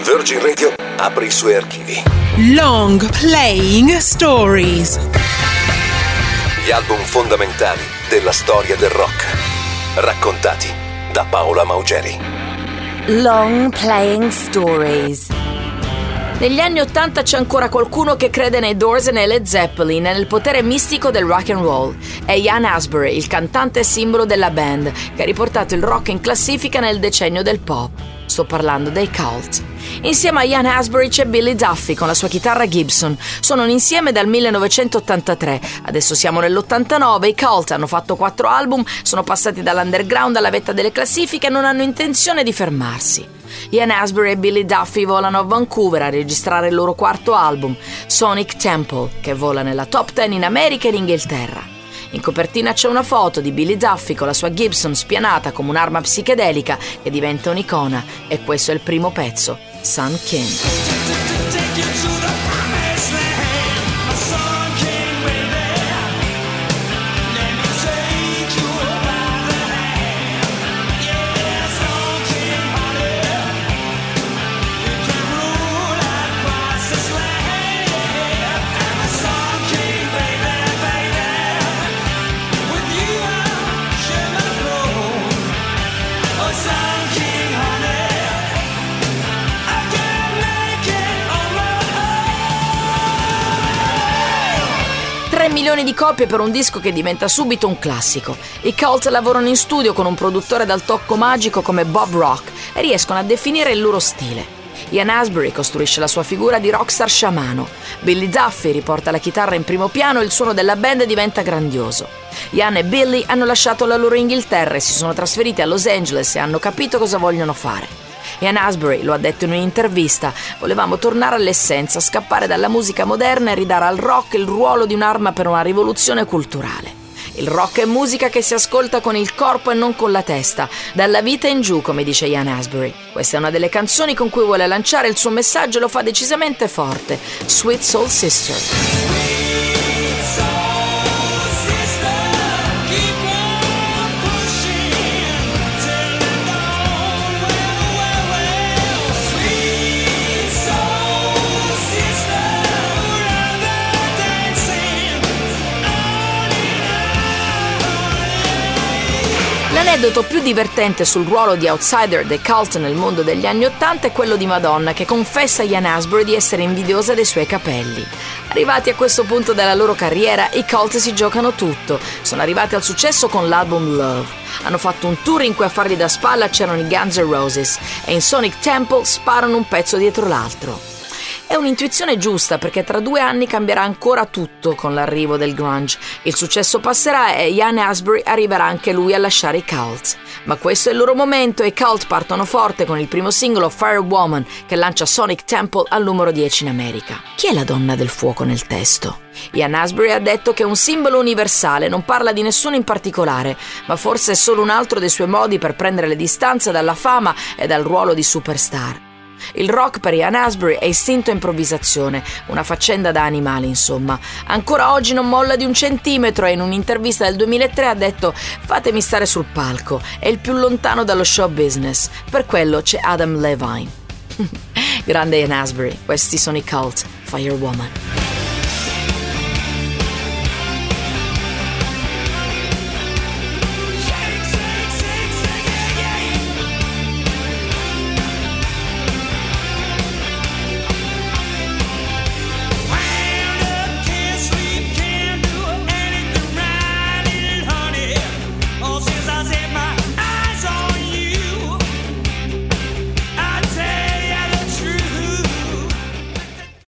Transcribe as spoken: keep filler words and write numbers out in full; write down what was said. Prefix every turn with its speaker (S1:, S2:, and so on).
S1: Virgin Radio apre i suoi archivi.
S2: Long Playing Stories.
S1: Gli album fondamentali della storia del rock, raccontati da Paola Maugeri.
S3: Long Playing Stories. Negli anni Ottanta c'è ancora qualcuno che crede nei Doors e nei Led Zeppelin e nel potere mistico del rock and roll. È Ian Astbury, il cantante e simbolo della band, che ha riportato il rock in classifica nel decennio del pop. Sto parlando dei Cult. Insieme a Ian Astbury c'è Billy Duffy con la sua chitarra Gibson. Sono insieme dal millenovecentottantatré. Adesso siamo nell'ottantanove. I Cult hanno fatto quattro album, sono passati dall'underground alla vetta delle classifiche e non hanno intenzione di fermarsi. Ian Astbury e Billy Duffy volano a Vancouver a registrare il loro quarto album, Sonic Temple, che vola nella top dieci in America e in Inghilterra. In copertina c'è una foto di Billy Duffy con la sua Gibson spianata come un'arma psichedelica che diventa un'icona, e questo è il primo pezzo, Sun King. tre milioni di copie per un disco che diventa subito un classico. I Cult lavorano in studio con un produttore dal tocco magico come Bob Rock e riescono a definire il loro stile. Ian Astbury costruisce la sua figura di rockstar sciamano. Billy Duffy riporta la chitarra in primo piano e il suono della band diventa grandioso. Ian e Billy hanno lasciato la loro Inghilterra e si sono trasferiti a Los Angeles e hanno capito cosa vogliono fare. Ian Astbury lo ha detto in un'intervista: volevamo tornare all'essenza, scappare dalla musica moderna e ridare al rock il ruolo di un'arma per una rivoluzione culturale. Il rock è musica che si ascolta con il corpo e non con la testa, dalla vita in giù, come dice Ian Astbury. Questa è una delle canzoni con cui vuole lanciare il suo messaggio e lo fa decisamente forte, Sweet Soul Sister. L'aneddoto più divertente sul ruolo di outsider dei Cult nel mondo degli anni Ottanta è quello di Madonna, che confessa a Ian Astbury di essere invidiosa dei suoi capelli. Arrivati a questo punto della loro carriera, i Cult si giocano tutto. Sono arrivati al successo con l'album Love. Hanno fatto un tour in cui a fargli da spalla c'erano i Guns N' Roses e in Sonic Temple sparano un pezzo dietro l'altro. È un'intuizione giusta, perché tra due anni cambierà ancora tutto con l'arrivo del grunge. Il successo passerà e Ian Astbury arriverà anche lui a lasciare i Cult. Ma questo è il loro momento e i Cult partono forte con il primo singolo Firewoman, che lancia Sonic Temple al numero dieci in America. Chi è la donna del fuoco nel testo? Ian Astbury ha detto che è un simbolo universale, non parla di nessuno in particolare, ma forse è solo un altro dei suoi modi per prendere le distanze dalla fama e dal ruolo di superstar. Il rock per Ian Astbury è istinto e improvvisazione, una faccenda da animali insomma. Ancora oggi non molla di un centimetro e in un'intervista del duemilatré ha detto: fatemi stare sul palco, è il più lontano dallo show business, per quello c'è Adam Levine. Grande Ian Astbury, questi sono i Cult, Firewoman.